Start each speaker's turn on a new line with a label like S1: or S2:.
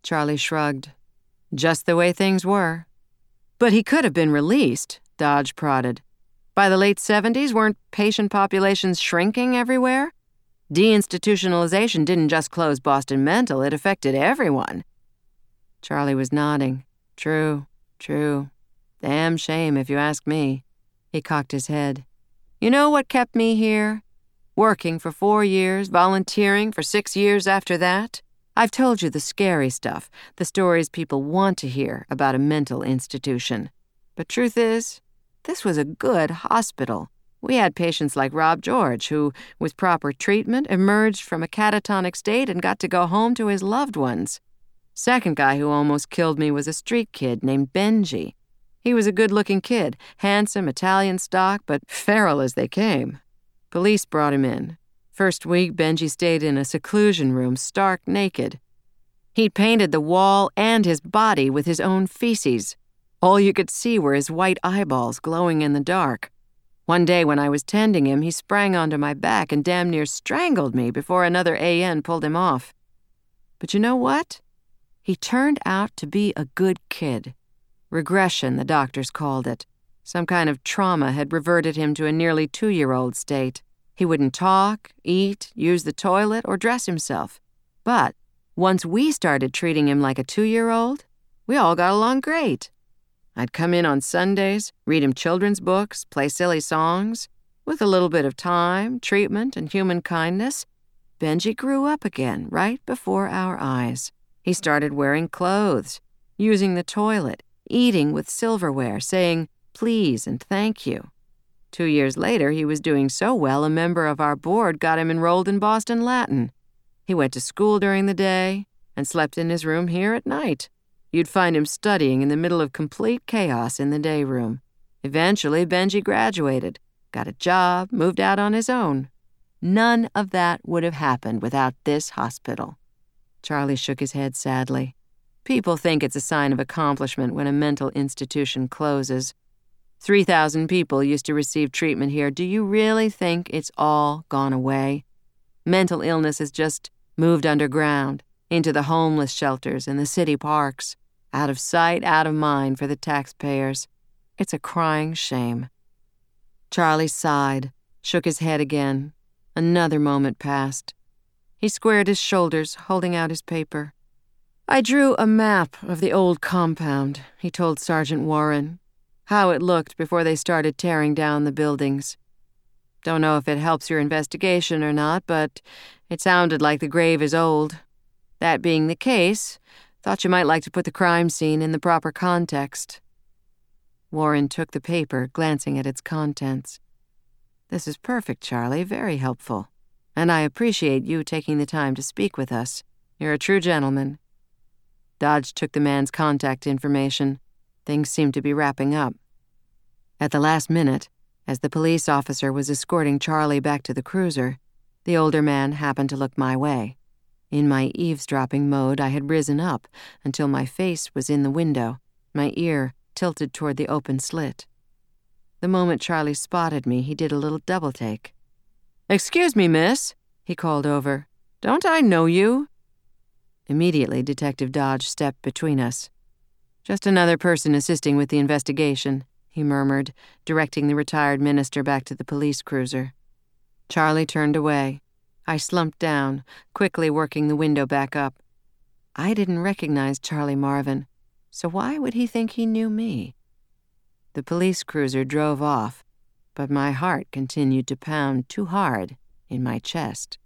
S1: Charlie shrugged. Just the way things were. But he could have been released, Dodge prodded. By the late 70s, weren't patient populations shrinking everywhere? Deinstitutionalization didn't just close Boston Mental, it affected everyone. Charlie was nodding. True. Damn shame, if you ask me. He cocked his head. You know what kept me here? Working for 4 years, volunteering for 6 years after that? I've told you the scary stuff, the stories people want to hear about a mental institution. But truth is, this was a good hospital. We had patients like Rob George, who, with proper treatment, emerged from a catatonic state and got to go home to his loved ones. Second guy who almost killed me was a street kid named Benji. He was a good-looking kid, handsome, Italian stock, but feral as they came. Police brought him in. First week, Benji stayed in a seclusion room, stark naked. He'd painted the wall and his body with his own feces. All you could see were his white eyeballs glowing in the dark. One day when I was tending him, he sprang onto my back and damn near strangled me before another AN pulled him off. But you know what? He turned out to be a good kid. Regression, the doctors called it. Some kind of trauma had reverted him to a nearly 2-year-old state. He wouldn't talk, eat, use the toilet, or dress himself. But once we started treating him like a 2-year-old, we all got along great. I'd come in on Sundays, read him children's books, play silly songs. With a little bit of time, treatment, and human kindness, Benji grew up again right before our eyes. He started wearing clothes, using the toilet, eating with silverware, saying please and thank you. 2 years later, he was doing so well, a member of our board got him enrolled in Boston Latin. He went to school during the day and slept in his room here at night. You'd find him studying in the middle of complete chaos in the day room. Eventually, Benji graduated, got a job, moved out on his own. None of that would have happened without this hospital. Charlie shook his head sadly. People think it's a sign of accomplishment when a mental institution closes. 3,000 people used to receive treatment here. Do you really think it's all gone away? Mental illness has just moved underground, into the homeless shelters and the city parks, out of sight, out of mind for the taxpayers. It's a crying shame. Charlie sighed, shook his head again. Another moment passed. He squared his shoulders, holding out his paper. I drew a map of the old compound, he told Sergeant Warren. How it looked before they started tearing down the buildings. Don't know if it helps your investigation or not, but it sounded like the grave is old. That being the case, thought you might like to put the crime scene in the proper context. Warren took the paper, glancing at its contents. This is perfect, Charlie, very helpful. And I appreciate you taking the time to speak with us. You're a true gentleman. Dodge took the man's contact information. Things seemed to be wrapping up. At the last minute, as the police officer was escorting Charlie back to the cruiser, the older man happened to look my way. In my eavesdropping mode, I had risen up until my face was in the window, my ear tilted toward the open slit. The moment Charlie spotted me, he did a little double-take. "Excuse me, miss," he called over. "Don't I know you?" Immediately, Detective Dodge stepped between us. "Just another person assisting with the investigation," he murmured, directing the retired minister back to the police cruiser. Charlie turned away. I slumped down, quickly working the window back up. I didn't recognize Charlie Marvin, so why would he think he knew me? The police cruiser drove off, but my heart continued to pound too hard in my chest.